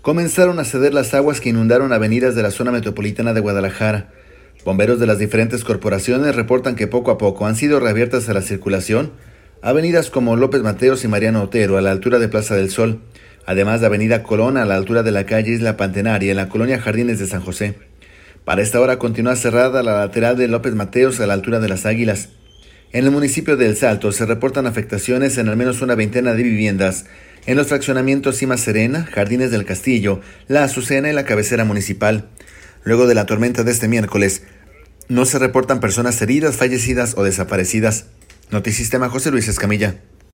Comenzaron a ceder las aguas que inundaron avenidas de la zona metropolitana de Guadalajara. Bomberos de las diferentes corporaciones reportan que poco a poco han sido reabiertas a la circulación avenidas como López Mateos y Mariano Otero a la altura de Plaza del Sol, además de Avenida Colón a la altura de la calle Isla Pantenaria en la colonia Jardines de San José. Para esta hora continúa cerrada la lateral de López Mateos a la altura de las Águilas. En el municipio de El Salto se reportan afectaciones en al menos una veintena de viviendas en los fraccionamientos Cima Serena, Jardines del Castillo, La Azucena y la cabecera municipal. Luego de la tormenta de este miércoles, no se reportan personas heridas, fallecidas o desaparecidas. Notisistema, José Luis Escamilla.